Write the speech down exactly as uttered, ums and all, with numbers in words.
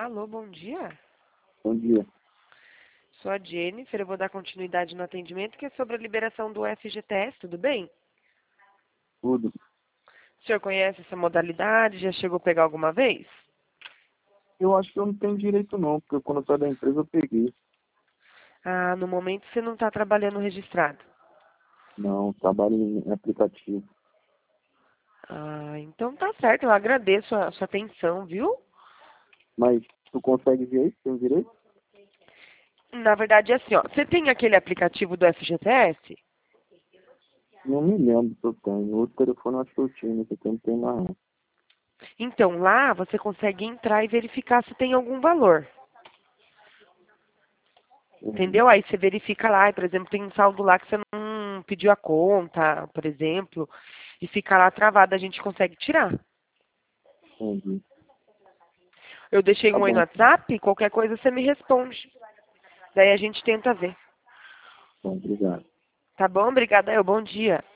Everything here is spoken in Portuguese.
Alô, bom dia. Bom dia. Sou a Jennifer, eu vou dar continuidade no atendimento, que é sobre a liberação do F G T S, tudo bem? Tudo. O senhor conhece essa modalidade? Já chegou a pegar alguma vez? Eu acho que eu não tenho direito não, porque quando eu saí da empresa eu peguei. Ah, no momento você não está trabalhando registrado. Não, trabalho em aplicativo. Ah, então tá certo, eu agradeço a sua atenção, viu? Mas tu consegue ver isso? Tem direito? Na verdade é assim, ó, você tem aquele aplicativo do F G T S? Não me lembro se eu tenho. No outro telefone eu acho que eu tinha, nesse aqui eu não tenho mais não. Então lá você consegue entrar e verificar se tem algum valor. Uhum. Entendeu? Aí você verifica lá, e, por exemplo, tem um saldo lá que você não pediu a conta, por exemplo, e fica lá travado, a gente consegue tirar. Entendi. Eu deixei Tá um aí no bom. WhatsApp, qualquer coisa você me responde. Daí a gente tenta ver. Bom, obrigado. Tá bom? Obrigada, eu. Bom dia.